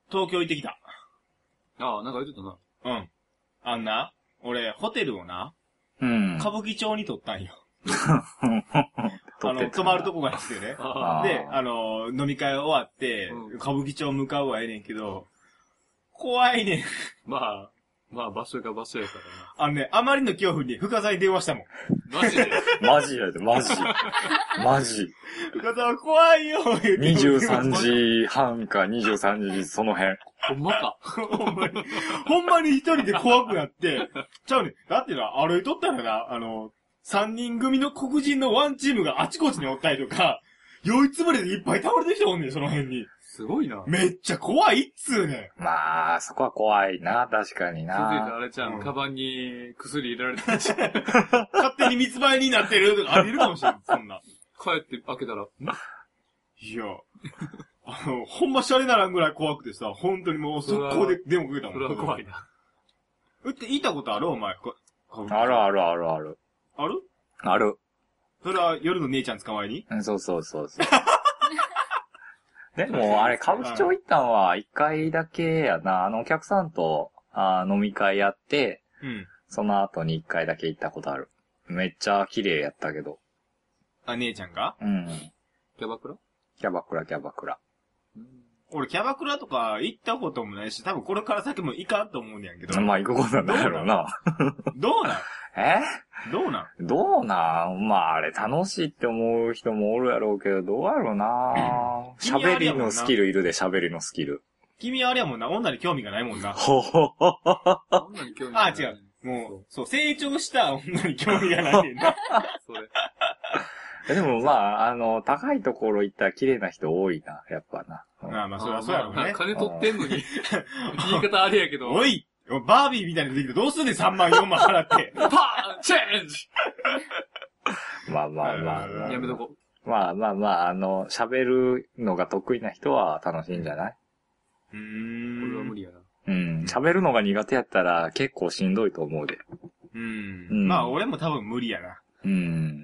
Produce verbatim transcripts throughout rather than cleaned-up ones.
東京行ってきた。 ああ、なんか言ってたな。 うん。あんな、俺、ホテルをな、 うん。 歌舞伎町に取ったんよ。 あの、泊まるとこがなくてね。で、あの、飲み会終わって、うん、歌舞伎町向かうはええねんけど、怖いねん。 まあ、まあ場所が場所やからな。 あのね、あまりの恐怖に深沢に電話したもん。 マジでマジやで、マジ。マジ。 深沢怖いよ、言うて。 にじゅうさんじはんかにじゅうさんじその辺。 ほんまか。 ほんまに。ほんまに一人で怖くなって、ちゃうねん。だってな、歩いとったらな、あの、三人組の黒人のワンチームがあちこちにおったりとか、酔いつぶれでいっぱい倒れてきたもんねん、その辺に。 すごいな。 めっちゃ怖いっつうねん。まあ、そこは怖いな、確かにな。 気づいたらあれちゃん、うん、カバンに薬入れられてるし。 勝手に密売になってるとかあり得るかもしれん、そんな。 帰って開けたら、んいや、あの、ほんまシャレならんぐらい怖くてさ、本当にもう速攻で電話かけたもん。 それは怖いな。 うって言いたことあるお前。 あるあるあるある。 あるある。 それは夜の姉ちゃん捕まえにうん、そうそうそうそう。でも、あれ、歌舞伎町行ったんは一回だけやな。あの、お客さんと、あ飲み会やって、うん。その後に一回だけ行ったことある。めっちゃ綺麗やったけど。 あ、姉ちゃんがうん。 キャバクラキャバクラ、キャバクラ。 俺、キャバクラとか行ったこともないし、多分これから先も行かんと思うんやけど。 まあ、行くことなんだろうな。 どうなんえどうなんどうなんまあ、あれ楽しいって思う人もおるやろうけど、どうやろうな喋りのスキルいるで、喋りのスキル。 君はあれやもんな、女に興味がないもんな。 ほほほほほ。 女に興味がない。 あ、違う。もう、そう、成長した女に興味がないねんな。 それ。 でもまあ、あの、高いところ行ったら綺麗な人多いな、やっぱな。 まあまあ、そりゃそうやろうね。 金取ってんのに。言い方あれやけど。 おいバービーみたいなのできてどうすんねんさんまんよんまん払って。 パーンチェンジまあまあまあ、まあ。 やめとこ。 まあまあまあ、あの、喋るのが得意な人は楽しいんじゃないうーん。 俺は無理やな。 うん。喋るのが苦手やったら結構しんどいと思うで。 うん。うん、まあ俺も多分無理やな。 うん。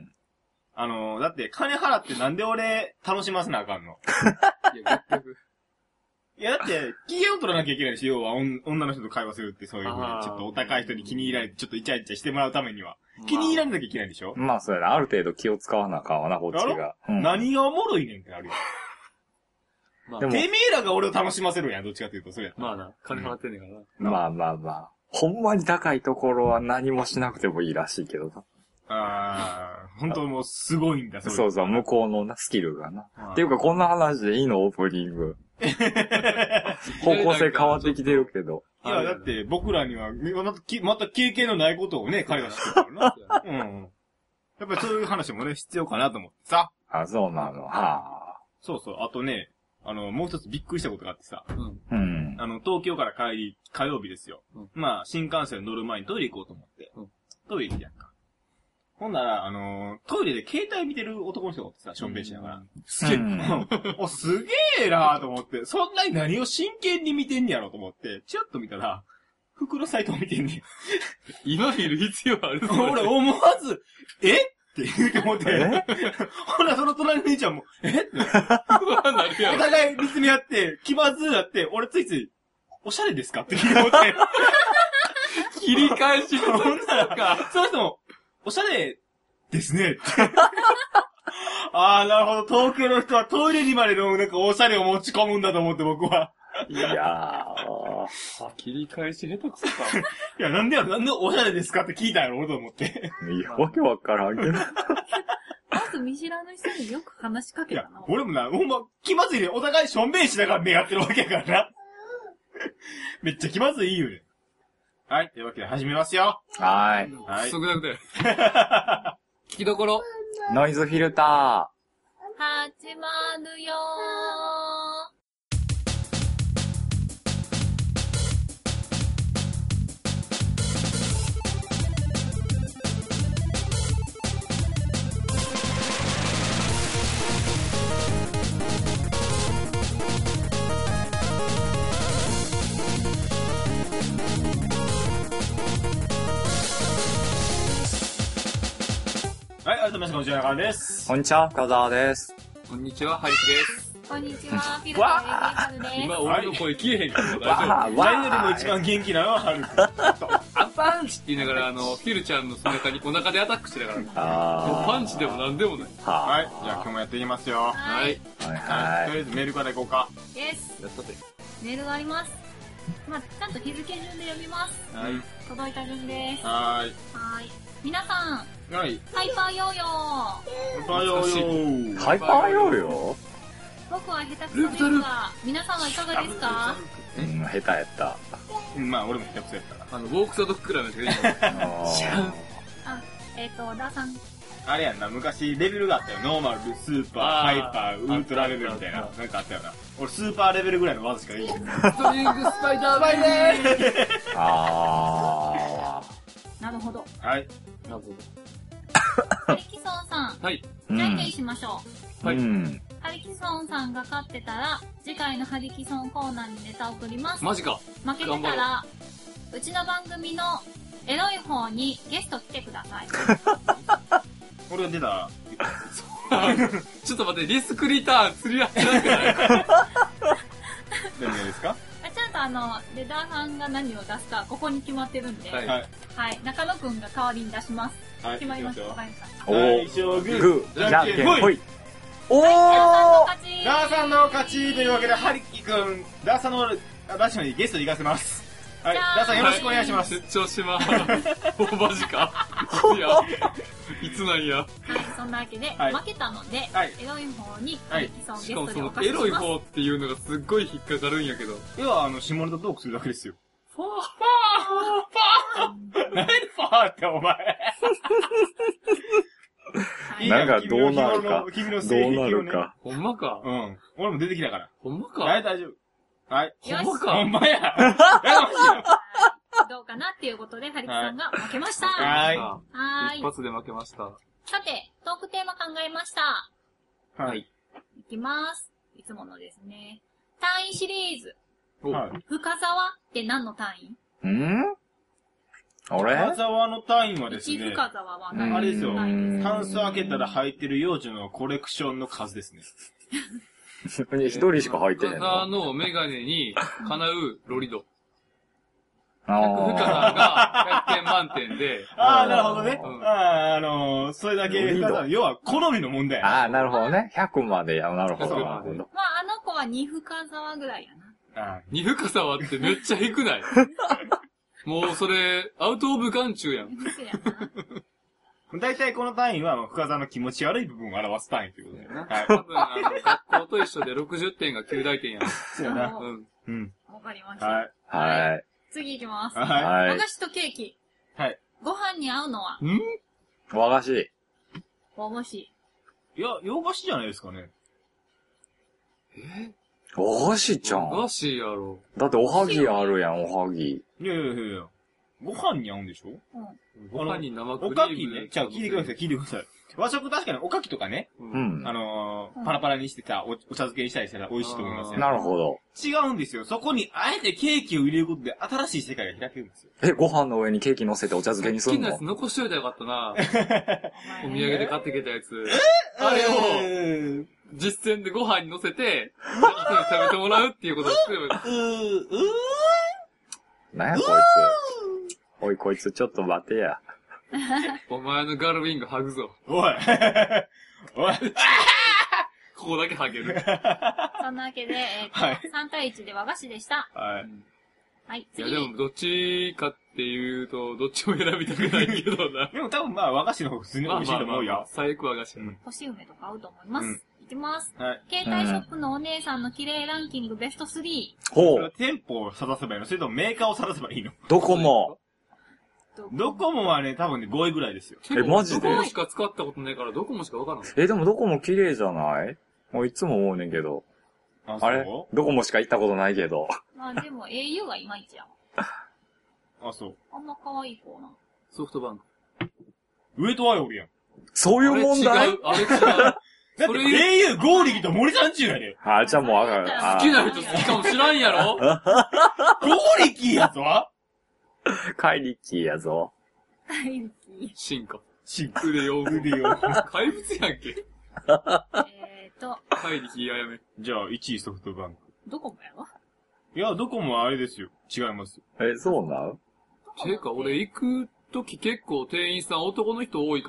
あの、だって金払ってなんで俺楽しませなあかんのいや、結局。 いや、だって、機嫌を取らなきゃいけないし、要は女の人と会話するってそういう風に、ちょっとお高い人に気に入られて、ちょっとイチャイチャしてもらうためには。気に入られなきゃいけないんでしょまあ、そうやな。ある程度気を使わなあかんわな、こっちが。 うん、何がおもろいねんってあるよ。まあ、てめえらが俺を楽しませるんや、どっちかというと、それや。 まあな、金払ってんねんからな。 うん、まあまあまあ。ほんまに高いところは何もしなくてもいいらしいけどな。 ああ、本当もうすごいんだ、 それ。そうそう、向こうのな、スキルがな。っていうか、こんな話でいいのオープニング。方向性変わってきてるけど。 いや、だって僕らには、また経験のないことをね、彼は知ってるからな。うん。やっぱりそういう話もね、必要かなと思ってさ。 あ、そうなの。はあ。 そうそう。あとね、あの、もう一つびっくりしたことがあってさ。 うん。 あの、東京から帰り、火曜日ですよ。うん、まあ、新幹線乗る前にトイレ行こうと思って。うん、トイレ行ってやんか。ほんなら、あのー、トイレで携帯見てる男の人がおってさ、しょんべんしながら。すげえ、うん、お、すげえなーと思って、そんなに何を真剣に見てんやろと思って、チラッと見たら、服のサイトを見てんねん。 今見る必要ある俺思わず、えって言うて思って、ほら、その隣の兄ちゃんも、えって。お互い見つめ合って、気まずーなって、俺ついつい、おしゃれですかって聞いて思って。 切り返しのほんなら、その人も、おしゃれですね。ああ、なるほど。東京の人はトイレにまでのなんかおしゃれを持ち込むんだと思って僕は。 いやー。切り返し下手くそか。 いや、なんでやろ、なんでおしゃれですかって聞いたんやろ、と思って。 いや、わけわからんけど。 まず見知らぬ人によく話しかけたな。いや、 俺もな、ほんま、気まずいね。お互いしょんべんしながら目合ってるわけやからな。めっちゃ気まずい言うね。はい。というわけで始めますよ。 はーい。 はい。 少なくて。聞きどころ。 ノイズフィルター。始まるよー。 はい、改めましてこんにちは、中野です。 こんにちは、深澤です。 こんにちは、ハリスです。 こんにちは、フィルター エーケー ハルです。 今俺の声消えへんけど大丈わ夫。 誰よりも一番元気なのはハルくん。 アンパンチって言いながら、あの、フィルちゃんの背中にお腹でアタックしてたから、もうあパンチでもなんでもない。 あ。ははい。じゃあ今日もやっていきますよ。 ははい。 い。 い。はいはい。とりあはえずメールからいこうか。 です。 やったぜ。 メールがあります。まあ、ちゃんと日付順で読みます。 はい。 届いた順です。ははーい。 ーい。皆さん、 はい。 ハイパーヨーヨー。 おはようよー。 い。ハイパーヨーヨ僕は下手くそですが、皆さんはいかがですか？ ーうん、下手やった。 うんまあ俺も下手くそやったから。 あの、ウォークソードックくらいのしかいいの。 知らん。 あ、えっ、ー、と、ダーさん。 あれやんな、昔レベルがあったよ。ノーマル、スーパー、 あーハイパー、ウルトラレベルみたいな。 あったなんかあったよな。俺スーパーレベルぐらいの技しかできない。 ストリングスパイダーマンねあなるほど。 はい。 ー。なるほハリキソンさん、 ど。はい。 ー。 じゃんけんしましょう。 はいうん。 ハリキソンさんが勝ってたら、次回のハリキソンコーナーにネタを送ります。 マジか。 負けてたら、うちの番組のエロい方にゲスト来てください。 俺が出たら、 ちょっと待って、リスクリターン釣り合ってなくない何がですか？ あちゃんとあの、レダーさんが何を出すか、ここに決まってるんで、は、 はいいはい。 中野くんが代わりに出します。 はい。 決まりました。 いきわかりました。 お最ー。 初グー。 グー。じゃんけんほい。おダーー。 さんの勝ち。 ダーさんの勝ちというわけで、ハリキくん、ダーさんの、あダーさんにゲストに行かせます。はい。 じゃあダーさんよろしくお願いします。 出張しまーす。お、マジか。いや、いつなんや。 はい、そんなわけで、 はい負けたので、 はいエロい方にハリキソンゲしかもそのストでお貸しエロいします。 方っていうのがすっごい引っかかるんやけど。 要は、あの、下ネタトークするだけですよ。 ファー何ファーってお前。 はいなんかどうなるか君のど性癖をねうなる。か。 ほんまか。 うん。俺も出てきたから。 ほんまはい、 か。 大丈夫。はい。 よしほんまか。 ほんまや。やかましいよ。 どうかなっていうことで、ハリキソンが負けました。 はい。 あはーい。 一発で負けました。 さて、トークテーマ考えました。 はい。 いきます。いつものですね。単位シリーズ。 おはい。 深沢って何の単位？ ん俺深沢の単位はです一ね、 深沢はうん何あれですよ単位ですか？ タンス開けたら入ってる幼児のコレクションの数ですね。 一人しか入ってへん深の沢のメガネにかなうロリド。 あ深沢がひゃくてん満点で、 ああ、なるほどね。 うんああ、あのー、それだけ深沢、要は好みの問題。 あー、なるほどね。ひゃくまでや。なるほど、 そうなるほど。 まあ、あの子は二深沢ぐらいやな。 あ二深沢ってめっちゃ低くないもうそれ、アウトオブ眼中やん。 嘘やな。 あ。大体この単位は、深沢の気持ち悪い部分を表す単位ということで。はい。 多分、あの、学校と一緒でろくじゅってんがきゅう大点やん。 そうやな。 うん。 うん。 わかりました。 はい。 はい。 次行きます。 ははい和菓。子とケーキ。 はい。 ご飯に合うのはん和菓子。 和菓子。 い。いや、洋菓子じゃないですかね。 え和菓子ちゃん。 和菓子やろ。 だっておはぎあるやん、おはぎ。 いやいやいやいや。ご飯に合うんでしょ？ うん。 ご飯に生クおリームかきね。じゃあ聞いてください、聞いてください。和食確かにおかきとかね、 う。 うんんあ。のー、 うんパラパラにしてたおお茶漬けにしたりしたら美味しいと思いますよ。 なるほど。 違うんですよ。そこにあえてケーキを入れることで新しい世界が開けるんですよ。 え、ご飯の上にケーキ乗せてお茶漬けにすんの好きなやつ残しといたらよかったな。お土産で買ってきたやつ。 ああれを、 を、 実践でご飯に乗せて、人に食べてもらうっていうことをすればうー、うなんやこいつ。おい、こいつちょっと待てや。 お前のガルウィング剥ぐぞ。 ー、おい。おい。 ここだけ剥げる。 そんなわけで、えっ、と、 はいさん対いちで和菓子でした。 はい。 はい、 いや次。 でもどっちかっていうと、どっちも選びたくないけどな。 でも多分まあ和菓子の方が普通に美味しいと思うよ。 最悪和菓子。 うん干し梅とか合うと思います。 うんいきます。 はい。 携帯ショップのお姉さんの綺麗ランキングベストスリほそれはう。 店舗を探せばいいの？それともメーカーを探せばいいの？ どこも。 ー。 ドコモはね、多分ね、ごいぐらいですよ。 えマジでドコモしか使ったことないから、ドコモしかわからない。 え、でもどこも綺麗じゃないもういつも思うねんけど。 ああれそうどこもしか行ったことないけど。 まあでも エーユー がいまいちやわ。 あ、そう。 あんな可愛い子な。 ソフトバンク。 上戸彩おるやん。 そういう問題あれ違う、あれ違う。 だってそれエーユー、ゴーリキと森さんちゅうやで。 あ、じゃあもうあかん。あ好きな人好きかもしらんやろゴーリキやぞ怪力やぞ。 大好き。 進化。 し、 腕よ。 腕よ。 怪物やんけ。 えーっと、 入り気あやめ。 じゃあ、いちいソフトバンク。 ドコモやろいや、どこもあれですよ。違いますよ。 え、そうなんていうか、俺行く時結構店員さん男の人多いから、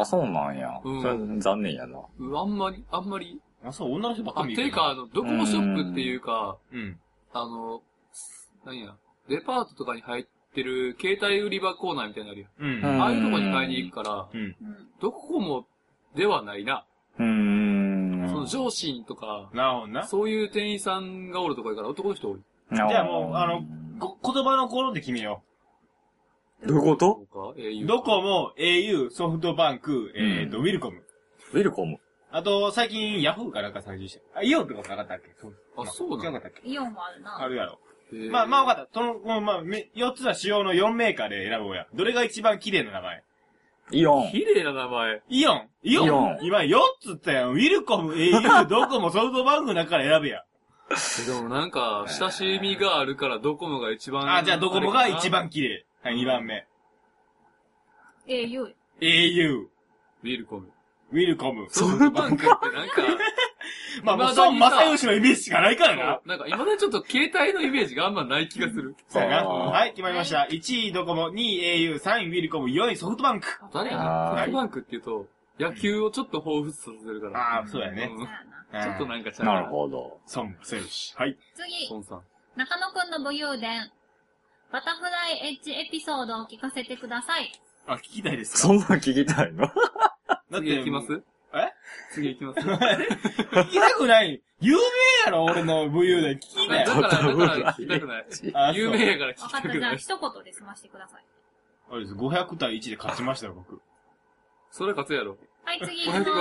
あ、そうなんや。 うんそれ残念やな。 うんあんまり、あんまり、 あ、そう、女の人ばっかあ、 りていうか、あの、ドコモショップっていうか、 うん。 あの、何や、デパートとかに入ってる携帯売り場コーナーみたいなのあるよ。 うん。 うんああいうとこに買いに行くから、 うん。 うん。 ドコモではないな。 うーん。 その上司とか、 なるほどな。 そういう店員さんがおるとこやから男の人多い。 じじゃあもう、あの、こ言葉の頃で決めよどういうことそうかう。 au ドコモ、au、ソフトバンク、えっと、ウィルコム。 ウィルコム。 あと、最近、ヤフーかなんか再生して。あ、イオンとかなかったっけそうあそうなの違かったっけイオンもあるな。 あるやろ。 へーまあ、まあ、わかった。その、このまあ、めよっつは主要のよんメーカーで選ぼうや。どれが一番綺麗な名前？ イオン。 綺麗な名前。 イオンイオンイオン今よっつったやん。ウィルコム、au、ドコモ、ソフトバンクの中から選べや。 でもなんか、親しみがあるからドコモが一番。 あ、じゃあドコモが一。番綺麗。はい、にばんめ。 au。 au、 ウィルコム。 ウィルコム。 ソフトバンクってなんか、 まあ、もう、 未だにさ孫正義のイメージしかないからなそう。なんか今までちょっと携帯のイメージがあんまない気がする。 そうやな。 あーはい、決まりました。いちいドコモ、にい au、さんいウィルコム、よんいソフトバンク。 誰やあーソフトバンクって言うと、野球をちょっと彷彿させるから。 ああ、そうやね。 うんそうやな。 ちょっとなんかちゃうなるほど。 孫正義。はい。 次、 孫さん。 中野くんの武勇伝。バタフライエッジエピソードを聞かせてください。 あ、聞きたいですかそんなん聞きたいのだ次行きますえ次行きます聞きたくない。有名やろ、俺の武勇伝。聞きなよ。 だから、だから聞きたくない。 あそう有名やから聞きわかったた。じゃあくない。 一言で済ましてください。 あれです。ごひゃくたいいちで勝ちましたよ、僕。 それ勝つやろ。 はい、次行ごひゃくきま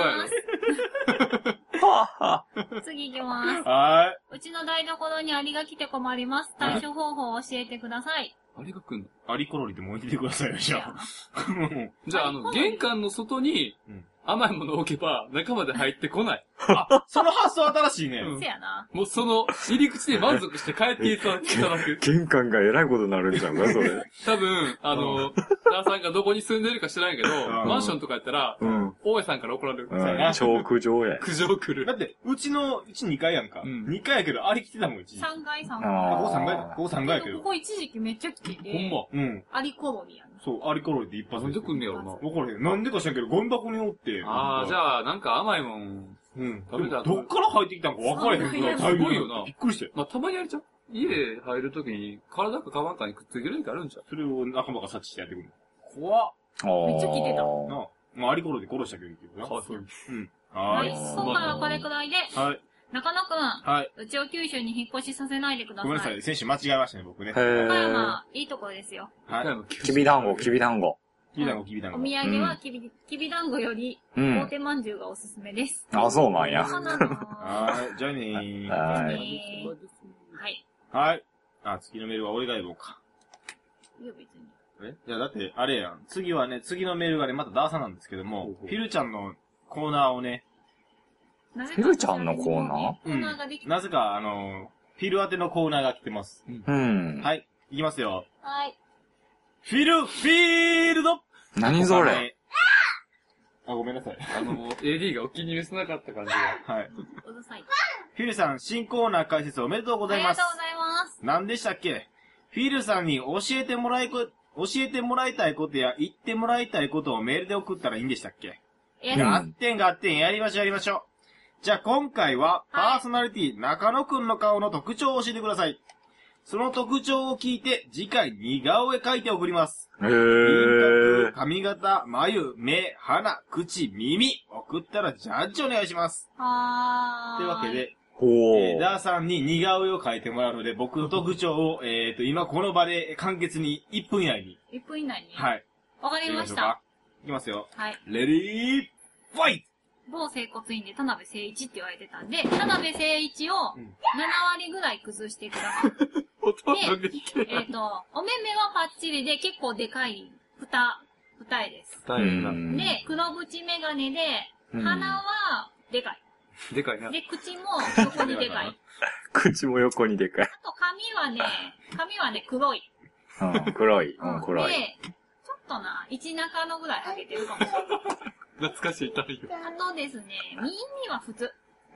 ははす。次行きます。 はうちの台所にアリが来て困ります。対処方法を教えてください。 あれが来んのーい。アリコロリでも置いててくださいよ、じゃあ。 じゃあ、あの、玄関の外にうん甘いものを置けば中まで入ってこない。 あ、その発想新しいね。 うんせやな。 もうその入り口で満足して帰っていただく。 玄関が偉いことになるんじゃんか、それ。 多分、あの、ダーさんがどこに住んでるか知らんけど、 んマンションとかやったら、 うん。 大家さんから怒られる。 う。 そうやなんチョーク状や。 苦情来る。 だって、うちの、うちにかいやんか。 うんにかいやけど、アリ来てたもん、一時。 さんがいさんああ、 がここさんかいあーここさんかいやけい。こど。 こ一時期めっちゃ来てて。 ほんま。 うん。 アリコロニやな。 そう、アリコロリで一発なんで来んねやろな。 わかれへん。なんでか知らんけど、ゴミ箱におって。 ああ、じあ、 ゃあ、なんか甘いもん。 うん。 食べたでもどっから入ってきたんか分かれへんから、 すごいよなびっくりして。 まあ、たまにあれちゃう家入るときに、体かカバンかにくっついてる時あるんちゃうそれを仲間が察知してやってくる。怖っ。 めっちゃ聞いてたなあ。まあ、アリコロリで殺したけどいいけどな。 かわいそうに。 うん。 は。 はいい。 今回はこれくらいで、 はい。 中野くん、 はい。 うちを九州に引っ越しさせないでください。 ごめんなさい。選手間違えましたね、僕ね。 へー岡山、いいところですよ。 はい。 きびだんご、きびだんご。 きびだんご、きびだんおご。 土産はきび、きびだんごより、 う大ん。 手まんじゅうがおすすめです。 あ、そうなんや。 かなのはい。じゃあねー。 はねい。 はい。 はい。あ、次のメールは俺が読もうか。 いいよ、別に。 えいや、だって、あれやん。次はね、次のメールがね、またダーサなんですけどもほうほ、うフィルちゃんのコーナーをね、 なぜフィルちゃんのコーナーコーナーができた。 なぜか、あの、フィル宛てのコーナーが来てます。 うん。 はい。いきますよ。 はい。 フィル、フィールド何それ。 あ、ごめんなさい。 あの、エーディー がお気に召せなかった感じが。 はい。 うるさい。 フィルさん、新コーナー開設おめでとうございますありがとう。ございます。 何でしたっけフィルさんに教えてもらいこ、教えてもらいたいことや言ってもらいたいことをメールで送ったらいいんでしたっけえうん合ってんがってん、やりましょうやりましょう。じゃあ今回は、パはいーソナリティ中野くんの顔の特徴を教えてください。その特徴を聞いて、次回似顔絵描いて送ります。 へ輪ー郭、。髪型、眉、目、鼻、口、耳、送ったらジャッジお願いします。 はーい。 というわけで、 ほえー、 ー。 ダーさんに似顔絵を描いてもらうので、僕の特徴を、えーと、今この場で簡潔にいっぷん以内に。 いっぷん以内に。 はい。 わかりました。 いきますよ。 はい。 レディー、ファイ某整骨院で田辺誠一って言われてたんで、田辺誠一をうんななわりぐらい崩してください。 ほとんどできてえっと、お目目はパッチリで結構でかい二、二重です。 大変な。 うんで、黒縁メガネで、 うん鼻はでかい。 でかいな。 で、口も横にでかい。 口も横にでかい。 あと髪はね、髪はね、黒い。 うん、黒い。うん、黒い。 で、ちょっとな、一中のぐらいハゲてるかもしれない。 懐かしいタイプ。 あとですね、耳は普通。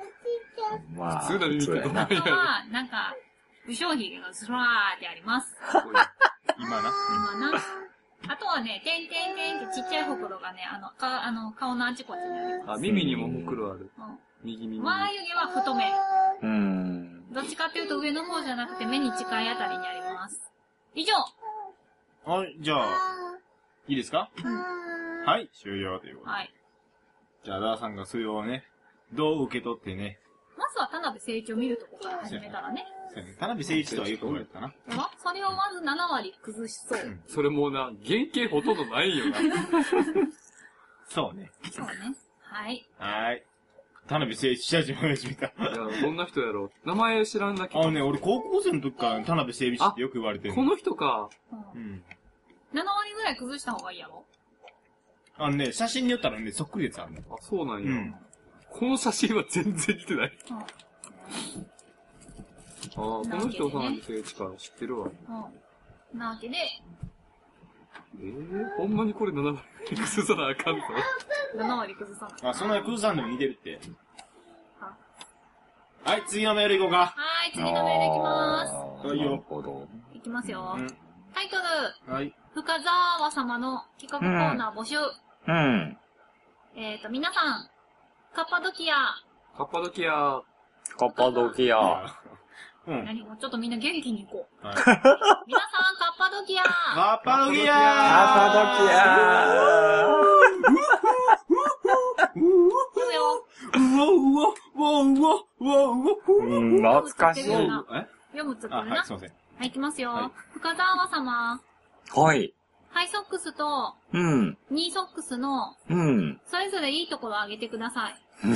まあ、 普通の耳ってどうやななん。やろ。 あとは、なんか、武将髭がスラーってあります。 今な。 今な。あとはね、てんてんてんってちっちゃいほくろがね、あの、か、あの、顔のあちこちにあります。 あ、耳にもほくろある。 うん。 右耳に。 眉毛は太め。 うーん。 どっちかっていうと上の方じゃなくて目に近いあたりにあります。以上。 はい、じゃあ、いいですか？ うん。 はい、終了ということで。 はい。 じゃあ、ダーさんがそれをね、どう受け取ってね。 まずは田辺誠一を見るとこから始めたらね。 そうやね田辺誠一とはよく言われたな。 ではそれをまずなな割崩しそう。 それもうな、原型ほとんどないよな。 そうね。 そうね。はい。 はーい。田辺誠一、下島親父見た。 いや、どんな人やろう。名前知らんだけあのね、俺高校生の時から田辺誠一ってよく言われてる。 この人か。 う。 うんん。 なな割ぐらい崩した方がいいやろ？ あのね、写真によったらね、そっくりですあるの。 あ、そうなんや。 うんこの写真は全然似てない。 うん。 ああ、この人さん聖一から知ってるわ。 うん。なわけで、 えー、ほんまにこれなな割崩さなあかんぞ。 なな割崩さない。 あ、そんなクーさんでも似てるって。 ははい、次のメール行こうか。 はーい、次のメールいきまあーはいよなるほど。 す。いきますよ。 うん。 タイトル、 はい。 深沢様の企画コーナー募集。 うん。 えーと、皆さん、カッパドキア、 カッパドキア。 カッパドキア。 うん。 何もちょっとみんな元気に行こう。 はい。 皆さん、カッパドキアカッパドキアカッパドキア言うよ。 うわうわ、うわうわ、うわうわ、 うん、懐かしい。 うんえ読むつってるあ、 な。 はい、すいません。 はい、いきますよ。 はい深沢様、 はい。 ハイソックスとうん。 ニーソックスの、 うん。 それぞれいいところを挙げてください。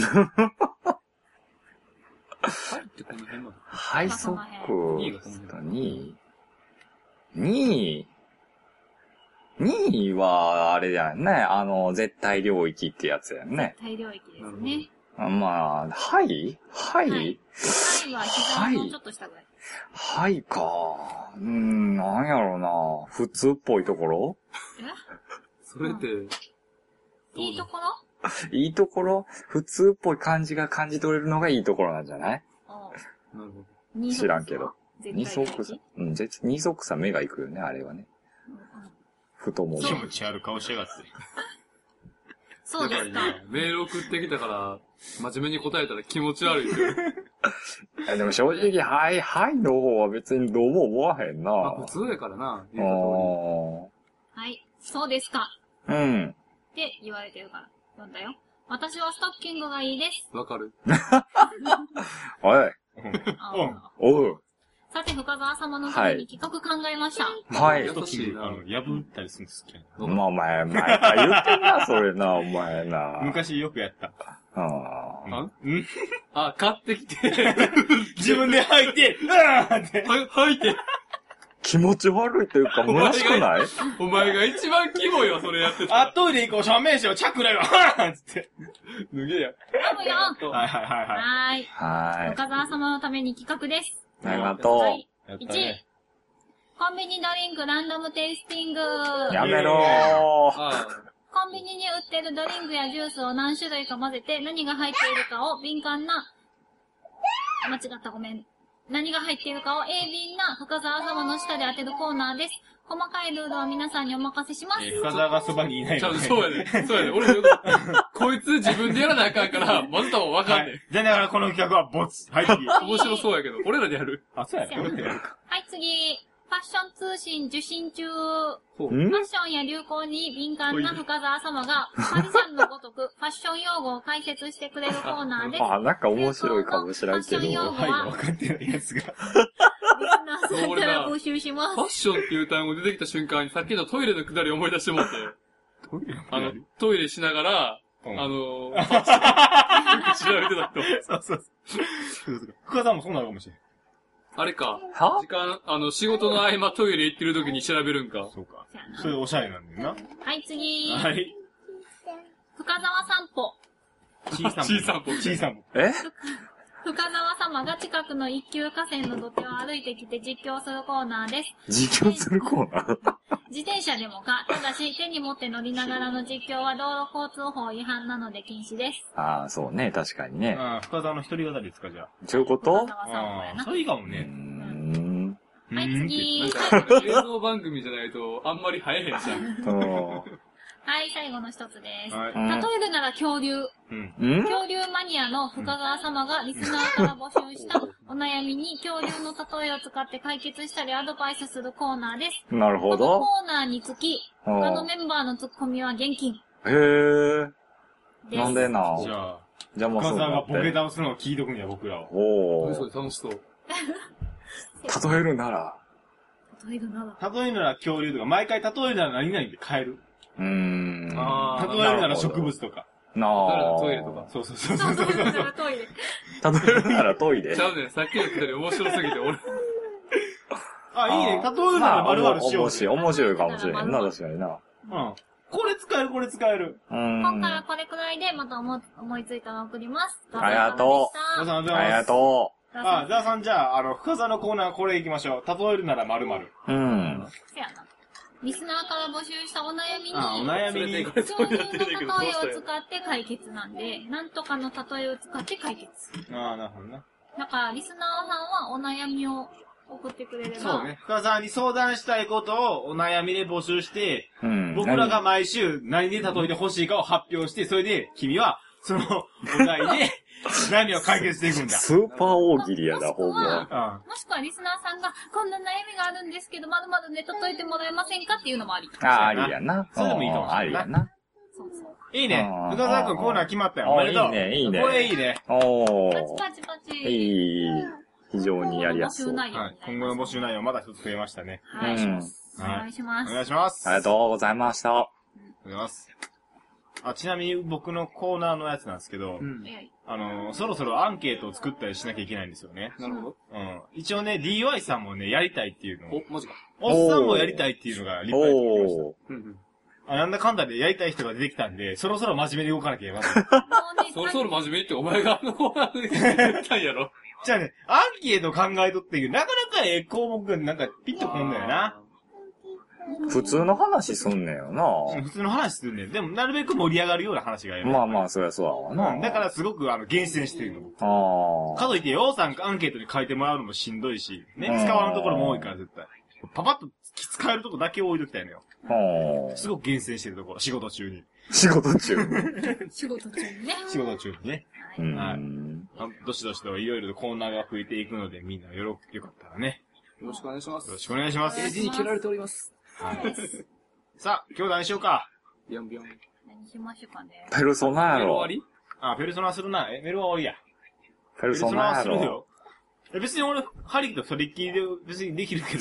はいってこの辺なの。 ハイソックスとにい。にい。にいは、あれだよね。あの、絶対領域ってやつだよね。 大領域ですね。 まあ、はいはいはいはいは膝のちょっと下ぐらい。 はいか。うーん、なんやろうな。普通っぽいところそれって、 いいところいいところ普通っぽい感じが感じ取れるのがいいところなんじゃないおなるほど。 ニーソックスは知らんけど。 絶ニソックス対領域。 うん、絶ニソックスは目がいくよね、あれはね。太もも。 気持ち悪い顔しやがって。 そうですか。 メール送ってきたから、真面目に答えたら気持ち悪いですよ。 いやでも正直、はい、はいの方は別にどうも思わへんな。 まあ普通やからな、言うた通はい。そうですか。 あーうん。 って言われてるから。読んだよ。私はストッキングがいいです。 り。わかる。 おい、 あうんーおう。 さて、深沢様のために企画考えました。 はい。 優しいなあの、破ったりするんですけど。 まあ、お前、前から言ってんな、それな、お前な。 昔よくやった。 ああうんあ、買ってきて、 自分で吐いて、うわーって。 は、吐いて。 気持ち悪いというか、虚しくないお前が一番キモいわ、それやってた。 あ、トイレ行こう、正面しよう、チャックだよ、はぁつって。脱げや。 読むよ。 はいはいはいはい。 はーい。 は深沢様のために企画です。 い。ありがとはい。 やったいちね。 コンビニドリンクランダムテイスティング。 う。やめろー。 あコンビニに売ってるドリンクやジュースを何種類か混ぜて何が入っているかを敏感な、間違ったごめん。何が入っているかを鋭敏な深沢様の舌で当てるコーナーです。細かいルールは皆さんにお任せします。 えー深沢がそばにいなあ。ちゃんといので。 そうやね。そうやね。俺も言うとこいつ自分でやらなあかんから、まずともわかんねはい。じゃあだからこの企画はボツ。はい、次。 え。面白そうやけど、俺らでやる。 あ、そうやね。 はい、次。ファッション通信受信中。 ほう。 んファッションや流行に敏感な深沢様が、パリジャンのごとくファッション用語を解説してくれるコーナーです。 あ、なんか面白いかもしれんけど。 ファッション用語はい、分かってないやつが。 リスナーさんから募集しますファ。ッションっていう単語出てきた瞬間にさっきのトイレのくだり思い出してもって、 トイレあの、トイレしながら、 うんあの、ファッション調べてた人。 そうそうそう。深沢もそうなのかもしれん。 あれか。 は時間、あの、仕事の合間トイレ行ってる時に調べるんか。 そうかそうや。なそれおしゃれなんだよはい、次。 な。はい。 深沢散歩。 小さん小さんぽ。 小さんぽ。 え深沢様が近くの一級河川の土手を歩いてきて実況するコーナーです。 実況するコーナー自転車でもか、ただし手に持って乗りながらの実況は道路交通法違反なので禁止です。 ああ、そうね、確かにね。 ああ、深澤の一人語りですか、じゃあ。 そういうことああ、そういいかもね。 うーん。 はい、次。 映像番組じゃないと、あんまり生えへんじゃん。 はい、最後の一つです。 はい、 例えるなら恐竜。うん、恐竜マニアの深川様がリスナーから募集したお悩みに恐竜の例えを使って解決したりアドバイスするコーナーです。 なるほど。 このコーナーにつき、他のメンバーのツッコミは厳禁。 へー。なんでなじゃあ、 じゃあもう深澤がボケ倒すのを聞いとくんや、僕らは。 おー。 そう楽しそう。 例えるなら。 例えるなら。 例えるなら恐竜とか、毎回例えるなら何々で変える。 うーん。 あ例えるなら植物とか。 なあ。 トイレとか。 そうそうそうそうそう。 例えるならトイレ。 例えるならトイレ。 ちゃうねん、さっきのくだり面白すぎて俺。 あ、いいね。例えるなら丸々しよう。 面白い、面白いかもしれんな、確かにな。 うん。これ使える、これ使える。 今回はこれくらいでまた思思いついたのを送ります。 ありがとう。 ありがとう。あ、ザーさんじゃあ、あの、深澤のコーナーこれ行きましょう。例えるなら丸々。 うん。 せやな。リスナーから募集したお悩みに、 あ、お悩みに、 恐竜の例えを使って解決なんで、なんとかの例えを使って解決。 ああ、なるほどね。 だから、リスナーさんはお悩みを送ってくれれば。 そうね。深澤に相談したいことをお悩みで募集して、 うん、 僕らが毎週何で例えてほしいかを発表して、それで君は、そのお題で何を解決していくんだ。 スーパー大喜利やだ、ほんま。もしくはリスナーさんが、こんな悩みがあるんですけど、まるまるで例えてもらえませんかっていうのもあり。 ああ、ありやな。 それでもいいかもしれない。 ありやな。 そうそう。 いいね。深澤くんコーナー決まったよ。おめでとう。 いいね、いいね。 これいいね。 おー。パチパチパチ。 いい。非常にやりやすそう。 はい。今後の募集内容まだ一つ増えましたね。 はい。お願いします。 お願いします。 ありがとうございました。 ありがとうございます。あ、ちなみに僕のコーナーのやつなんですけど、うん、あのー、そろそろアンケートを作ったりしなきゃいけないんですよね。 なるほど。 うん。一応ね、ディーワイ さんもね、やりたいっていうのを。 お、マジか。 おっさんもやりたいっていうのが立派に出てきました。 うんうん。 あ、なんだかんだでやりたい人が出てきたんで、そろそろ真面目に動かなきゃいけない。 そろそろ真面目ってお前があのコーナーで言ったんやろ。 じゃあね、アンケート考えとっていう、なかなかええ項目がなんかピッとこんだよな。 普通の話すんねんよな。 普通の話すんねん。でも、なるべく盛り上がるような話がやる。 まあまあ、そりゃそうだわな。 うん。だからすごく、あの、厳選してるの。 ああ。 かといって、ようさんアンケートに書いてもらうのもしんどいし、ね、使わんところも多いから絶対。パパッと使えるとこだけ置いときたいのよ。 ああ。 すごく厳選してるところ、仕事中に。 仕事中仕事中にね。 仕事中にね。 はい。 どしどしといろいろとコーナーが増えていくので、みんなよろ、よかったらね。 よろしくお願いします。 よろしくお願いします。 エイジに蹴られております。 はい。さあ、今日何しようか。 ビャンビャン。 何しましょうかね。 ペルソナやろ。 メル終わり？ あ、ペルソナするな。え、メルは終わりや。 ペルソナやろ。 ペルソナはするよ。別に俺、ハリキとそれっきりで別にできるけど。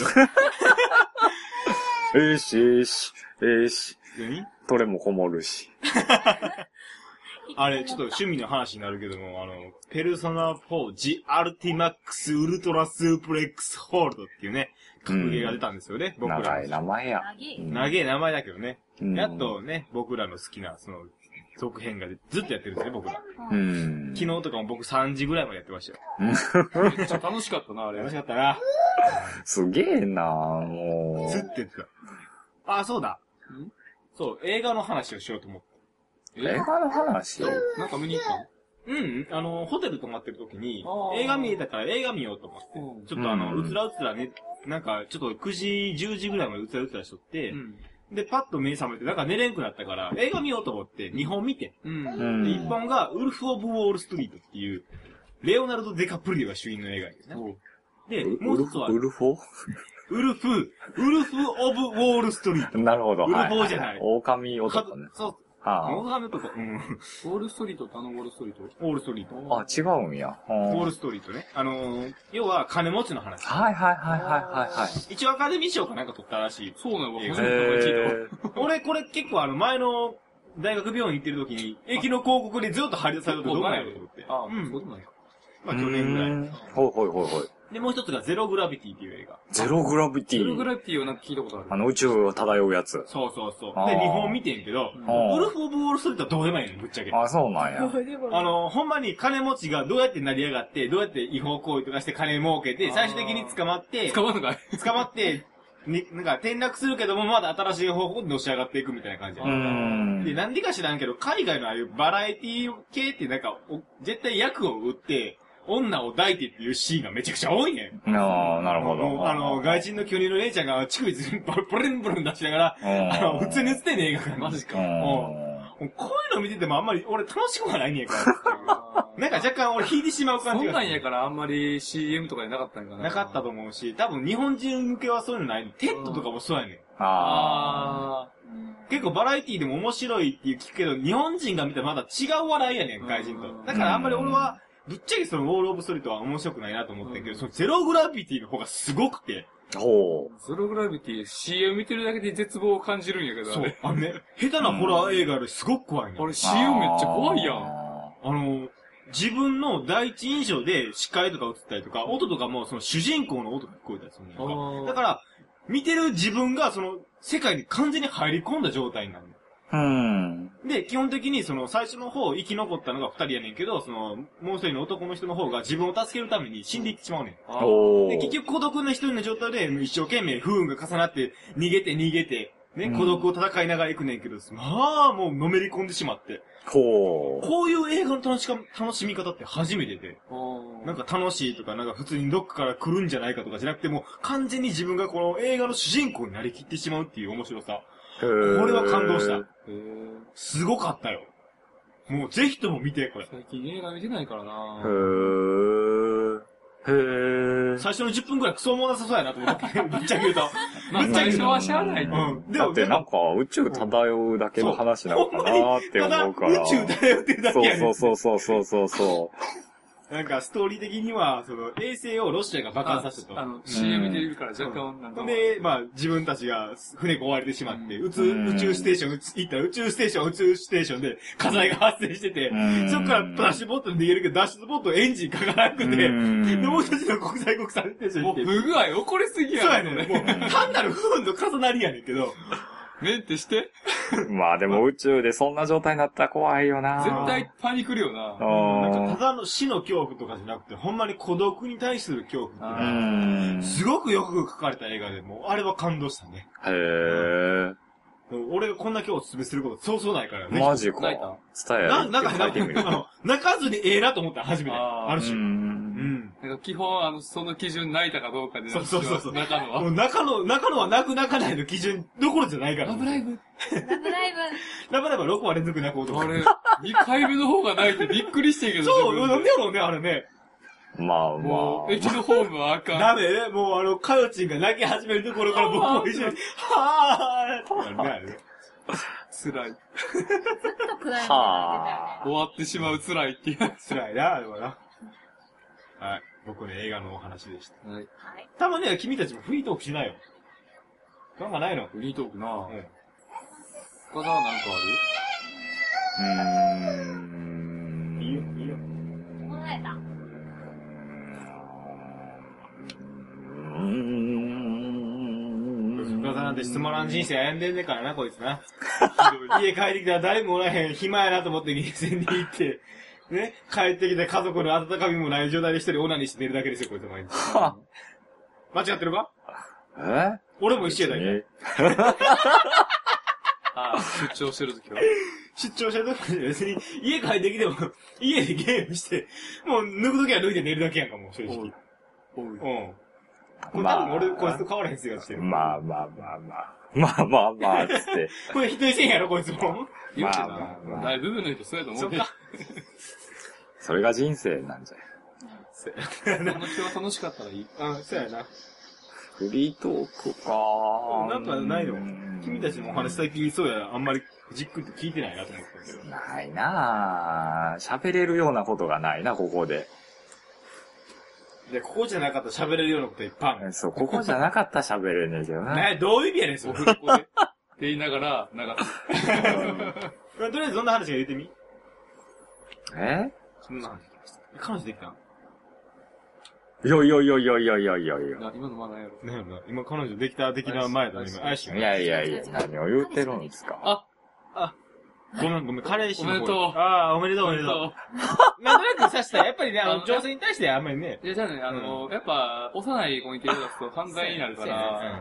えーし、えーし、えーし。 何？ どれもこもるし。 あれ、ちょっと趣味の話になるけども、あの、ペルソナフォー ジ・アルティマックス・ウルトラ・スープレックス・ホールドっていうね、格ゲーが出たんですよね、うん、僕らの。 長い名前や。 長い名前だけどね。うん、やっとね、僕らの好きな、その、続編がずっとやってるんですね、僕ら。 うん、 昨日とかも僕さんじぐらいまでやってましたよ。 めっちゃ楽しかったな、あれ。 楽しかったな。 すげえなもう。 ずっとやってた。あ、そうだ。そう、映画の話をしようと思って。 映画の話なんか見に行ったの？ うん、あの、ホテル泊まってる時に、映画見えたから映画見ようと思って、ちょっとあの、うつらうつらね、なんか、ちょっとくじ、じゅうじぐらいまでうつらうつらしとって、うん、で、パッと目覚めて、なんか寝れんくなったから、映画見ようと思ってにほん見て、うん、で、いっぽんが、ウルフ・オブ・ウォール・ストリートっていう、レオナルド・デカプリオが主演の映画ですね。で、もう一つは、 ウルフォウルフ、ウルフ・オブ・ウォール・ストリート。 なるほど。 ウルフォーじゃない。 狼男ね。 そう。 ああ。 狼男。うん。 ウォールストリートってあのウォールストリート？ ウォールストリート。 あ、違うんや。 ウォールストリートね。あのー、要は金持ちの話。 はいはいはいはいはいはい。 一応アカデミー賞かなんか取ったらしい。 そうなの？初めて聞いた。俺これ結構あの前の大学病院行ってる時に、駅の広告でずっと貼り出されるとどうなんやろと思って。 ああ、うん。そうなんや。 まあ去年ぐらい。 ほいほいほいほい。 で、もう一つがゼログラビティっていう映画。 ゼログラビティゼログラビティをなんか聞いたことある。 あの宇宙を漂うやつ。 そうそうそう。で、にほん見てんけど、ウルフ・オブ・ウォール・ストリートはどうでもいいの、ぶっちゃけ。 あ、そうなんや。 あの、ほんまに金持ちがどうやって成り上がって、どうやって違法行為とかして金儲けて、最終的に捕まって、 捕まるのかい？ 捕まって、 に、なんか転落するけども、まだ新しい方法でのし上がっていくみたいな感じやうね。 ん。 で、なんでか知らんけど、海外のああいうバラエティ系ってなんか、絶対役を打って、女を抱いてっていうシーンがめちゃくちゃ多いねん。 ああ、なるほど。 あの、外人の巨乳の姉ちゃんが乳首ずんブルンブルン出しながら、あの、普通に映ってんねん映画館。 マジか。 うん。こういうの見ててもあんまり俺楽しくはないねんから。なんか若干俺引いてしまう感じが。 そんなんやからあんまり シーエム とかでなかったんかな。 なかったと思うし、多分日本人向けはそういうのない。テッドとかもそうやねん。 ああ。 結構バラエティでも面白いって聞くけど、日本人が見たらまだ違う笑いやねん、外人と。だからあんまり俺は、ぶっちゃけそのウォールオブストリートは面白くないなと思ってんけど、そのゼログラビティの方がすごくて。 ほう。 ゼログラビティ シーエム 見てるだけで絶望を感じるんやけど、 そう。あのね、下手なホラー映画よりすごく怖いね。 あれ シーエム めっちゃ怖いやん。 あの、自分の第一印象で視界とか映ったりとか、音とかもその主人公の音が聞こえたりするんだよ。だから、見てる自分がその世界に完全に入り込んだ状態になる。 うん。 で、基本的にその最初の方生き残ったのが二人やねんけど、その、もう一人の男の人の方が自分を助けるために死んでいってしまうねん。 おで、結局孤独な一人の状態で一生懸命不運が重なって逃げて逃げて、ね、孤独を戦いながら行くねんけど、まあ、もうのめり込んでしまって。 ほう。 こういう映画の楽しか、楽しみ方って初めてで、なんか楽しいとか、なんか普通にどっかから来るんじゃないかとかじゃなくても、完全に自分がこの映画の主人公になりきってしまうっていう面白さ。これは感動した。すごかったよ。もうぜひとも見て、これ。 最近映画見てないからなへー。へー。 最初のじゅっぷんくらいクソもなさそうやなと思って、ぶっちゃけ言うと。 まあ最初はしゃあない。 うん。 でも、だってなんか宇宙漂うだけの話なのかなって思うから。 宇宙漂ってるだけやねん。 そうそうそうそうそう。 なんか、ストーリー的には、その、衛星をロシアが爆発させたと。 あの、シーエム 見てるから若干なんか。 で、まあ、自分たちが船が追われてしまって、宇宙、宇宙ステーション行ったら宇宙ステーション、宇宙ステーションで火災が発生してて、そこからダッシュボットで逃げるけど、ダッシュボットエンジンかからなくて、で、もう一つの国際国際ステーション行って。 もう不具合起こりすぎやん。 そうやねん。もう、単なる不運の重なりやねんけど、 メンテして。 まあでも宇宙でそんな状態になったら怖いよな。 絶対パニクるよな。 なんかただの死の恐怖とかじゃなくて、ほんまに孤独に対する恐怖っていうのすごくよく書かれた映画で、もうあれは感動したね。 へー。 俺がこんな今日お勧めすることそうそうないからね。 マジか。 泣いた伝えな、なんか、なんか、泣かずにええなと思ったら初めて。ある種。 うん。 なんか基本、あの、その基準泣いたかどうかで。 そうそうそうそう。 中野は。 もう中野、中野は泣く泣かないの基準どころじゃないから。 ラブライブラブライブ。 ラブライブはろくわ連続泣く男。 あれ、にかいめの方が泣いてびっくりしてんけど。 そう、なんでやろうね、あれね。 まあまあ。 もう、駅のホームはあかん。 ダメね。もうあの、かよちんが泣き始めるところから僕も一緒に、はぁーってなるね、あれね。 辛い。ずっと暗い。 は終わってしまう辛いっていう。 辛いな、あれはな。はい。僕の映画のお話でした。 はい。 たまには君たちもフリートークしないよ。なんかないの？ フリートークなぁ。 うん。 他はなんかある？うーん。 いいよ、いいよ。 もらえた。 うーん。 深田なんて質問らん人生歩んでんねんからな、こいつな。家帰ってきたら誰もおらへん、暇やなと思ってゲーセンに行って、ね、帰ってきて家族の温かみもない状態で一人オナニーして寝るだけですよ、こいつ毎日。間違ってるか？ え？ 俺も一緒やだよ。 ああ、出張してるときは出張してるとき別に家帰ってきても、家でゲームして、もう脱ぐときは脱いで寝るだけやんか、もう正直。 おう。 うん。これ多分俺、こいつと変わらへん生活してる。 まあまあまあまあ。まあまあまあ、つって。 これ一人せんやろ、こいつも。 言うてな。 まあまあまあ大部分の人そうやと思うけど。 それが人生なんじゃ。 この人は楽しかったらいい。 あ、そうやな。 フリートークかなんかないの？君たちのお話最近そうや、あんまりじっくりと聞いてないなと思ったけど。 ないなぁ。喋れるようなことがないな、ここで。 で、ここじゃなかったら喋れるようなこといっぱいある。 そう、ここじゃなかったら喋れねえけどな。 ね、どういう意味やねん、それ。って言いながら、流す。とりあえずどんな話が言ってみ？ え？ そんな話。彼女できたん？ いやいやいやいやいやいやいやいや。 今のまだやろ。 ねえな。今彼女できた的な前だね、今。怪しい。 いやいやいや、何を言ってるんですか？ あ、あ、 ごめんごめん、彼氏の方。 おめでとう。 ああ、おめでとうおめでとう。なんとなくさしたら、やっぱりね、あの、女性に対してあんまりね。 いや、じゃあね、あの、やっぱ、幼い子に手を出すと犯罪になるから、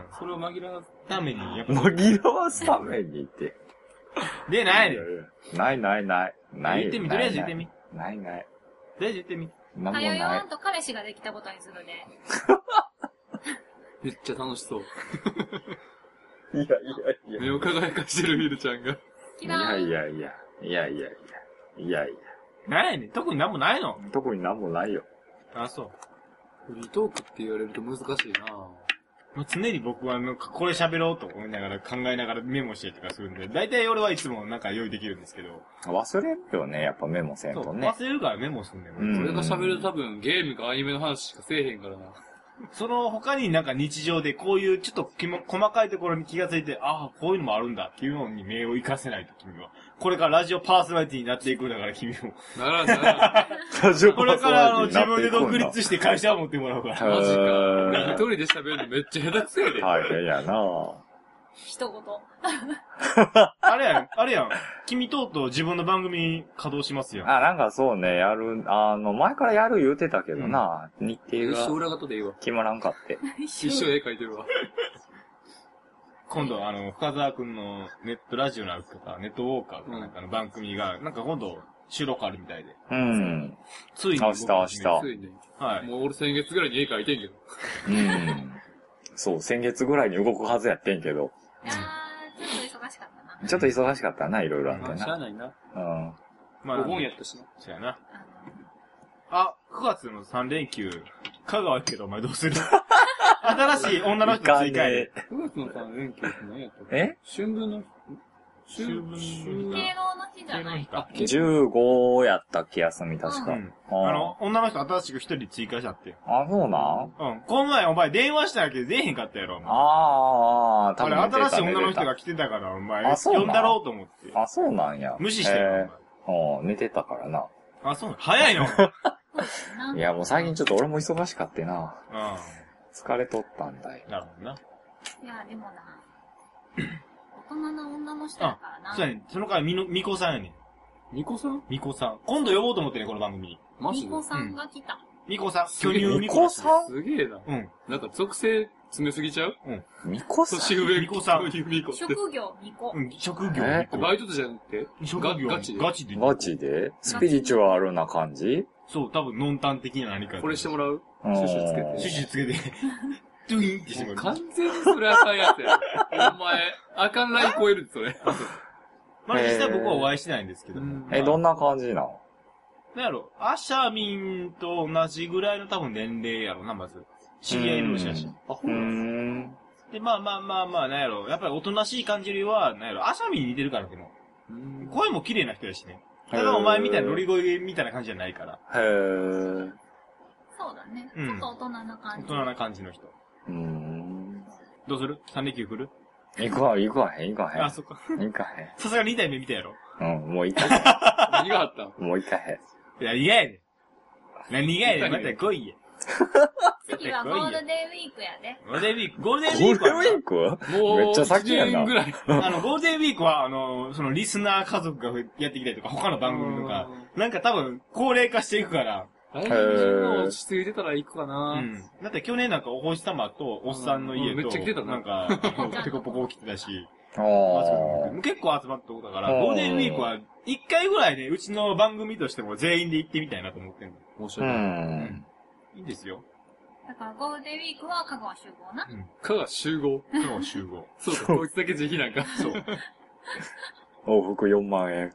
それを紛らわすために、やっぱ。 紛らわすためにって。 で、ないね。 ないないない。ない。 言ってみ、とりあえず言ってみ。 ないない。 とりあえず言ってみ。 なんもはよ言わなんと彼氏ができたことにするね。 めっちゃ楽しそう。 い。いやいやい目を輝かしてるミルちゃんが。 キラーン。 いやいやいや。いやいやいや。いやいや。 ないやねん。特になんもないの。 特になんもないよ。 あ、そう。 フリートークって言われると難しいなぁ。 まあ、常に僕は、あの、これ喋ろうと思いながら考えながらメモしてとかするんで、大体俺はいつもなんか用意できるんですけど。 忘れるよね、やっぱメモせんそう、 とね。 忘れるからメモすんねん。 うんそれが喋ると多分ゲームかアニメの話しかせえへんからな。 その他になんか日常でこういうちょっときも細かいところに気がついて、ああ、こういうのもあるんだっていうのに目を生かせないと君は。これからラジオパーソナリティになっていくんだから君も。 ならんならこれからあの自分で独立して会社を持ってもらうから。 ん。マジか。俺一へ人で喋るのめっちゃ下手くせえで。 大変やなぁ。 一言。 あれやん、あれやん。君とうとう自分の番組稼働しますやん。 あ、なんかそうね、やる、あの、前からやる言うてたけどな、日程一生が裏方でいいわ。 決まらんかって。 一生絵描いてるわ。 今度あの、深沢くんのネットラジオのあるとか、ネットウォーカーとかなんかの番組が、なんか今度収録あるみたいで。 うん。 ついに。 明日明日ついに。 はい。 もう俺先月ぐらいに絵描いてんけど。 うん。そう、先月ぐらいに動くはずやってんけど、 いやー、ちょっと忙しかったな。 ちょっと忙しかったな、いろいろあってまあ、しゃあな。 ないな。 うん。 まお盆やったしな。 そうやな。 ああ、くがつのさん連休、香川行くけどお前どうする新しい女の人追加やで。 くがつのさん連休って何やったっけえ春分の、 秋分の日の敬老の日じゃない。 か。 じゅうごやったっけ、休み確か。 うん。 あーあの、女の人新しく一人追加しちゃって。 あ、そうなんうん。この前お前電話したけど出えへんかったやろ、お前。 あーあー、多あれ分新しい女の人寝が来てたから、お前、 あそうなん呼んだろうと思って。 てた。あ、そうなんや。 無視してるえーうん、寝てたからな。 あ、そうなの早いのないや、もう最近ちょっと俺も忙しかってな。 う疲れとったんだよ。 ん。なるほどな。 いや、でもな、大人な女の人だからな。 そうやねん。その代わりみの、みこさんやねん。 ニコさんみこさん。今度呼ぼうと思ってね、この番組に。 マジでみこさんが来た。 みこさん。巨すげえ乳みみこさん。 こさんすげえな。 うん。 なんか属性詰めすぎちゃうみこさん年上みこさんそういうみこって。 職業みこ。 うん、職業えみこ。 バイトじゃなくて職業ガガチでガチで。 ガチでスピリチュアルな感じそう、多分、ノンタン的な何か。 これしてもらううんシュシュつけて。 シュシュつけて、トゥインってしてもら完全にそれあかんやつや。お前、あかんライン超えるってそれ。 まあ実際僕はお会いしてないんですけど。 え、どんな感じなのなんやろ、アシャミンと同じぐらいの多分年齢やろな、まず。知り合い同士だし。 あ、ほうーんん。 で、まあまあまあまあ、なんやろ、やっぱりおとなしい感じよりは、なんやろ、アシャミンに似てるからでも。声も綺麗な人やしね。ただお前みたいなノリ声みたいな感じじゃないから。 へー。 そうだね。 うんちょっと大人な感じ。 大人な感じの人。 うーん。 どうする ?さん連休来る行くわ、行かへん、行かへん。 あ、そっか。 行かへさすがにに体目見たやろ。 ん。うん、もう行かへ何があったんん。もう行かへん。 いや、意外やで。何がやねん、また来いや。 次はゴールデンウィークやで。 ゴールデンウィーク、ゴールデンウゴールデンウィークはなィークもう、 めっちゃ先やないちねんぐらい。 あの、ゴールデンウィークは、あの、そのリスナー家族がやってきたりとか、他の番組とか、なんか多分、高齢化していくから、 来年中の落ち着いてたら行くかうな。 ん。だって去年なんかお星様とおっさんの家うんめっと、 ちゃ来てたななんか、ペコポコ来てたし、 あー。 結構集まったとこだから、 うんゴールデンウィークは、一回ぐらいね、うちの番組としても全員で行ってみたいなと思ってんの。 う申し訳ない。 ん。 いいんですよ。 だからゴールデンウィークは香川集合な。 香川集合。 今日集合。 そうか、こいつだけ自費なんか。 そう。 往復よんまん円。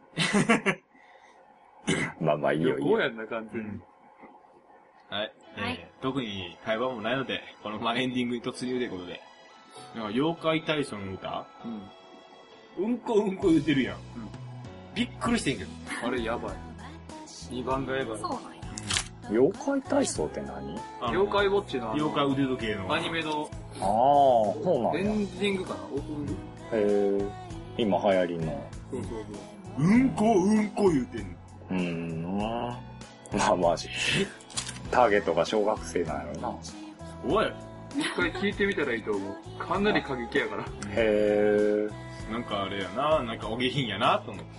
まあまあいいよ、いいよ。 旅行やんな、完全に。 はい。 はいえー特に会話もないので、このままエンディングに突入ということで。なんか妖怪体操の歌うん。 うんこうんこ言ってるやん。びっくりしてんけど。 あれやばい。にばんがやばい。 そうなんや。 妖怪体操って何あの妖怪ウォッチのあの妖怪腕時計の。 アニメのああ、そうなんや。 エンディングかなオープニングへえ。今流行りの。 そうそううんこうんこ言うてんの。 うーん。まあまあ、ターゲットが小学生なんやろな。 おいそう。一回聞いてみたらいいと思う。かなり過激やから。 へえ。 なんかあれやな、なんかお下品やなと思って。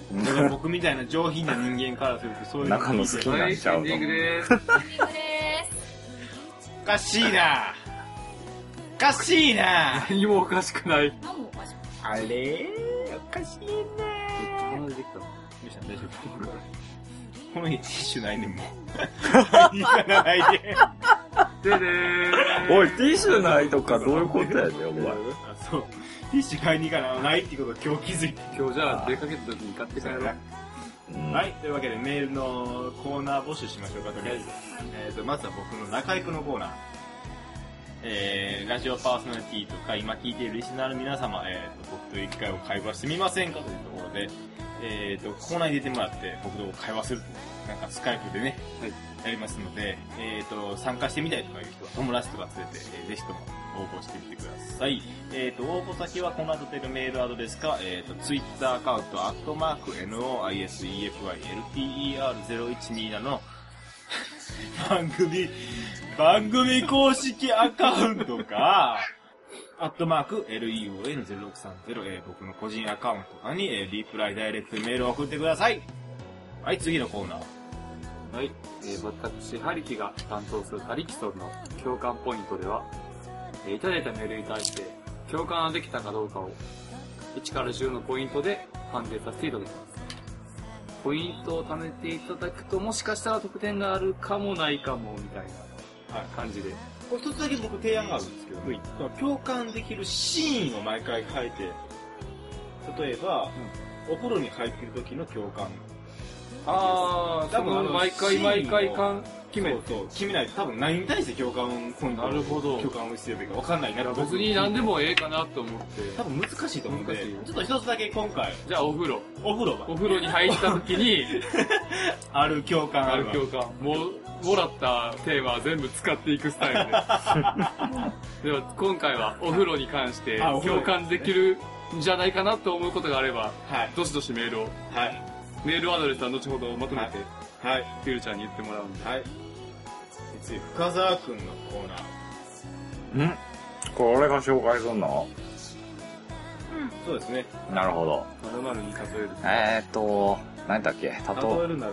だから僕みたいな上品な人間からするとそういうの中の好きになっちゃうと。 エンディングでーす。 エンディングでおかしいなおかしいな何もおかしくない。 ーす。何もおかしくない。 あれおかしいな鼻出てきた。 どうした大丈夫この日ティッシュないねんもん。いいかなないで。 ででーおい、ティッシュないとかどういうことやねん、お前。 あ、そう。ティッシュ買いに行かなないっていうことを今日気づいて。 今日じゃあ出かけた時に買って帰ろう。 うんはい。というわけでメールのコーナー募集しましょうか、とりあえず。えーと、まずは僕の中居くのコーナー。えー、ラジオパーソナリティとか今聞いているリスナーの皆様、えーと、僕と一回を会話してみませんかというところで、えーと、コーナーに出てもらって僕と会話すると。なんかスカイプでね、 はい、 やりますので、えーと、参加してみたいとかいう人は友達とか連れて、えー、ぜひとも応募してみてください。えーと、応募先はこの後出るメールアドレスか、えーと、ツイッターアカウント、アットマーク、ノーアイエスイーエフワイエルティーイーアールゼロいちにーなな の番組、番組公式アカウントか、アットマーク、エルイーオーエヌゼロろくさんゼロ、えー、僕の個人アカウントとかに、えー、リプライダイレクトメールを送ってください。はい、次のコーナー。 はい、えー、私、ハリキが担当するハリキソンの共感ポイントでは、えー、いただいたメールに対して共感できたかどうかをいちからじゅうのポイントで判定させていただきます。ポイントを貯めていただくともしかしたら得点があるかもないかもみたいな感じで。 これ一つだけ僕提案があるんですけど、その共感できるシーンを毎回変えて、例えば、うん、お風呂に入ってる時の共感。 ああ、多分毎回毎回か決めそうそう決めないと多分何に対して共感ポイント、 なるほど、 共感をすればいいか分かんないな。 別に何でもええかなと思って。 多分難しいと思うんで、ちょっと一つだけ今回。 じゃあお風呂。 お風呂が。 お風呂に入った時に、 ある共感ある共感。もう、もらったテーマは全部使っていくスタイルで。では今回はお風呂に関して共感できるんじゃないかなと思うことがあれば、はい、どしどしメールを。はい。メールアドレスは後ほどまとめて、はい。フィルちゃんに言ってもらうんで。はい。次、深澤くんのコーナー。 んこれ俺が紹介すんの？ うん。そうですね。 なるほど。 〇〇に例える。 えーっと、何だっけ？例えるなら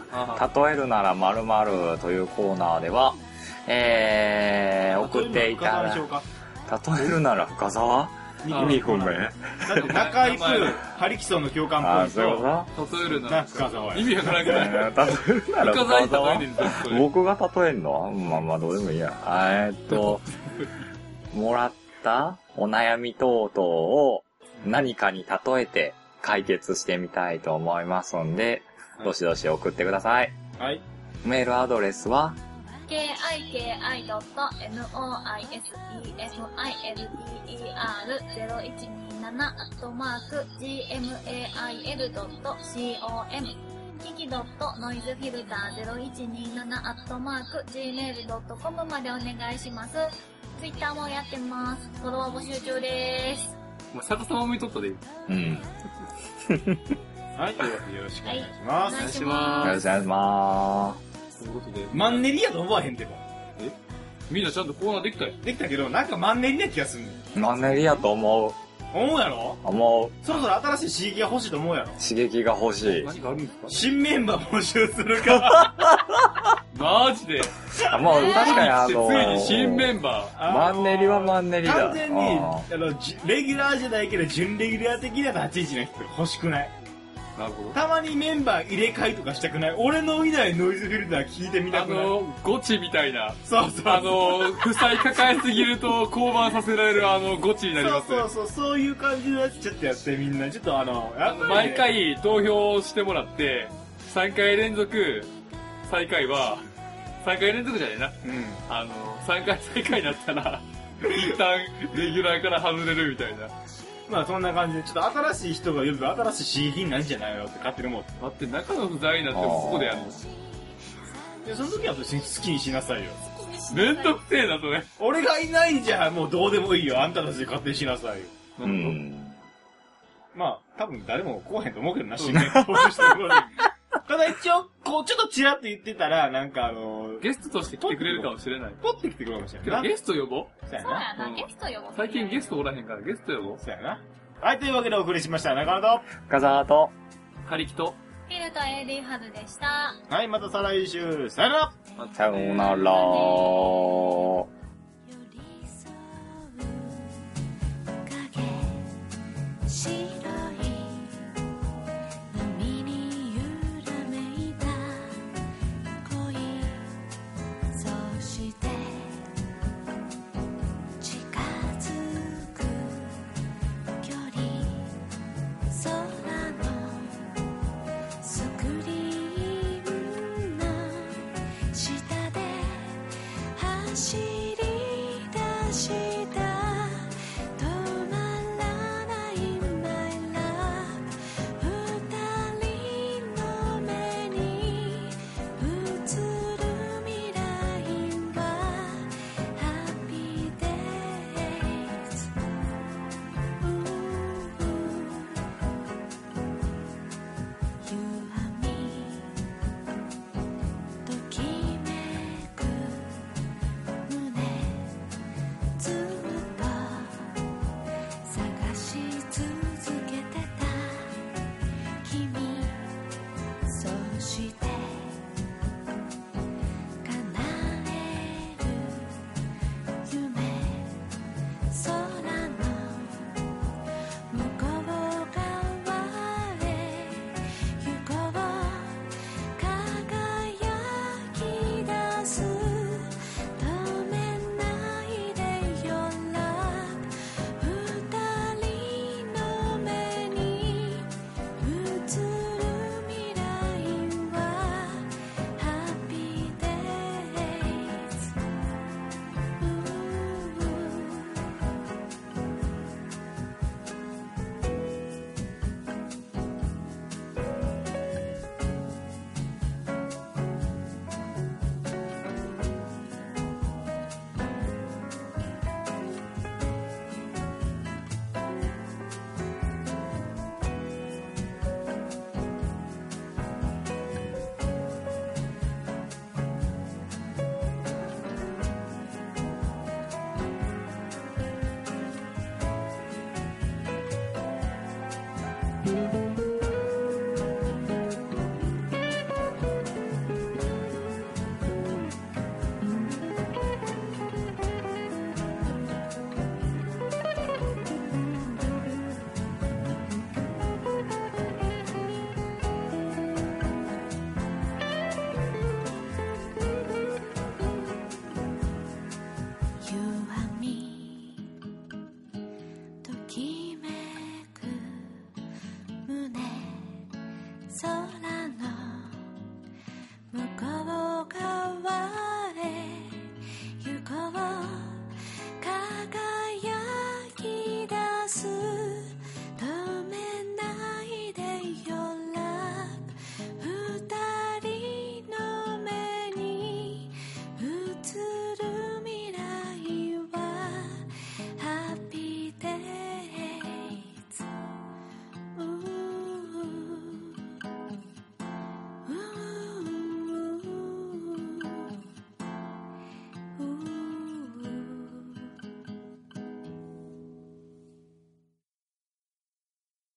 〇。例えるなら〇〇というコーナーでは、えー、送っていただ例えるなら深澤？にほんめだって中井くハリキソンの共感ポイントを例えるなら深澤意味わからなくない？ 例えるなら深澤？僕が例えんの？まあまあどうでもいいや。えーっともらったお悩み等々を何かに例えて解決してみたいと思いますので、どしどし送ってください。はい。メールアドレスはケーアイケーアイドットノーアイエスイーエフアイエルティーイーアールゼロいちにーななアットマーク ジーエムエーアイエルドットコム キキドットノイズフィルターゼロいちにーななアットマーク ジーメールドットコム までお願いします。ツイッターもやってます。フォロワー募集中でーす。 もう逆さま見とったでいい。 うん。 はい、というわけでよろしくお願いします。 お願いします。 よろしくお願いします。 ということで。 マンネリやと思わへんでも。 えみんなちゃんとコーナーできたよ。 できたけど、なんかマンネリな気がするねん。マンネリやと思う。 思うやろ？ 思う。 そろそろ新しい刺激が欲しいと思うやろ？ 刺激が欲しい。 何かあるんですか？ 新メンバー募集するか。 マジで。 あ、もう確かにあのついに新メンバー。マンネリはマンネリだ。 完全に、あの、レギュラーじゃないけど、準レギュラー的な立ち位置の人欲しくない？ なるほど。 たまにメンバー入れ替えとかしたくない？俺のいないノイズフィルター聞いてみたくない？ あの、ゴチみたいな。 そうそうそう。 あの、負債抱えすぎると降板させられるあの、ゴチになります。 そうそうそう、そういう感じのやつちょっとやってみんな。ちょっとあの、やっぱり、ね、 毎回投票してもらって、さんかい連続、最下位は、さんかい連続じゃねえな。うん。あの、さんかい最下位になったら、一旦レギュラーから外れるみたいな。 まあそんな感じで、ちょっと新しい人がいると新しい刺激になるんじゃないのって勝手に思って。 だって中の不在になってもここでやるの。 で、その時は別に好きにしなさいよ。 めんどくせえな、それ。 俺がいないんじゃ、もうどうでもいいよ。あんたたちで勝手にしなさいよ。 うん。 まあ、多分誰も来へんと思うけどな、新メンバー募集してる頃に。ただ一応、こう、ちょっとチラッと言ってたら、なんかあのー、 ゲストとして来てくれるかもしれない。 ポッて来てくれるかもしれない。 ゲスト呼ぼう。 そうやな。そうやな、 うん、 ゲスト呼ぼう。 最近ゲストおらへんからゲスト呼ぼう。 そうやな。はい、というわけでお送りしました。中野と、 深澤と、 カリキと、 ヒルと エーディー ハルでした。 はい、また再来週。さよなら。 さよなら。